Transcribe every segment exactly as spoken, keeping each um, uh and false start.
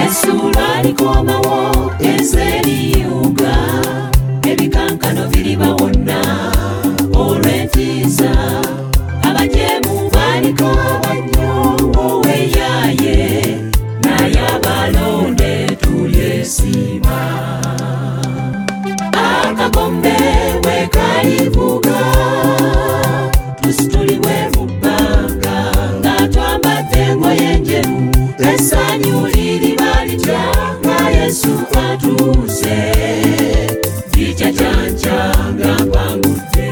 Yesu lwalikomawo ezeriyuga ebikankano biribawona olw'entiisa abajeemu baliko bannyo oweyaye naye abalonde tulyesiima akagombe bwe kalivuga tusitulibwe mu bbanga nga twambadde engoye enjeru essanyu liriba litya nga Yesu atuuse likya kyankyanga mpangudde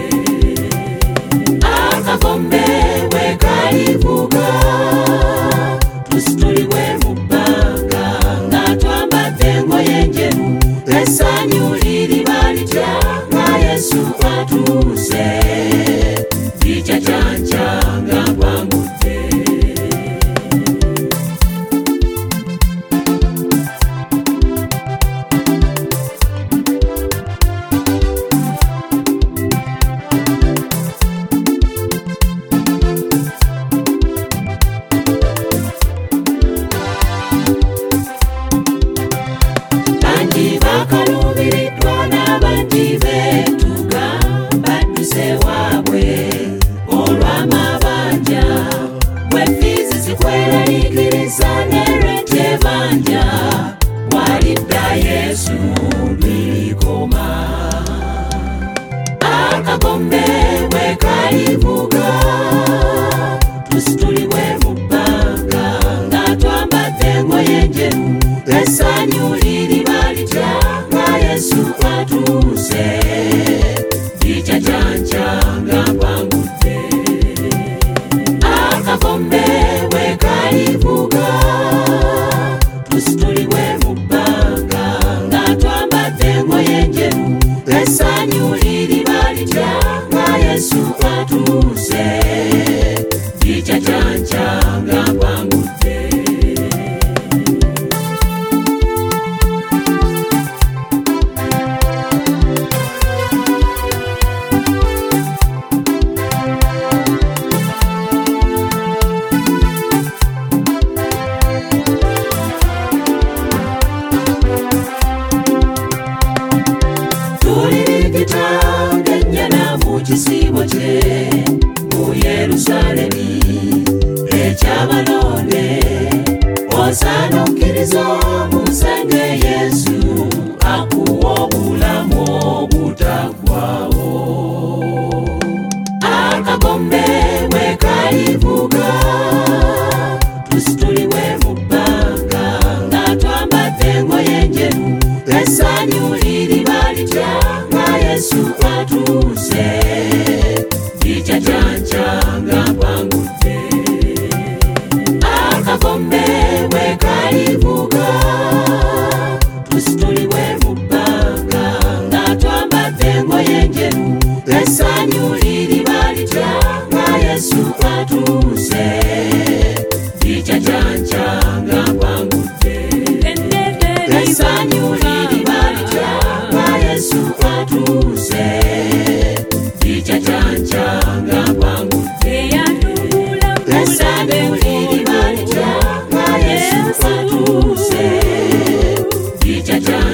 akagombe bwe kalivuga tusitulibwe mu bbanga nga twambadde engoye enjeru essanyu liriba litya nga Yesu atuuse likya kyankyanga mpangudde bakalubiridwa n'abandi betuga badduse waabwe olw'amabanja bw'effiizi zikweraliikiriza n'erenti ebanja bw'alidda Yesu birikoma akagombe bwe kalivuga tusitulibwe mu bbanga nga twambadde engoye enjeru essanyu liriba litya nga Yesu atuuse likya kyankyanga mpangudde akagombe bwe kalivuga tusitulibwe mu bbanga nga twambadde engoye enjeru essanyu liriba litya nga Yesu atuuse likya kyankyanga mpangudde kisibo kye mu Yerusalemi ekyabalonde osaana okkiriza omusenge Yesu akuwa obulamu obutaggwaawo akagombe bwe kalivuga tusitulibwe mu bbanga nga twambadde engoye enjeru essanyu liriba litya nga Yesu atuuse likya kyankyanga mpangudde akagombe bwe kalivuga tusitulibwe mu bbanga nga twambadde engoye enjeru essanyu liriba litya nga Yesu atuuse likya kyankyanga mpangudde essanyu liriba litya nga Yesu atuuse likya kyankyanga mpangudde essanyu liriba litya nga Yesu atuuse likya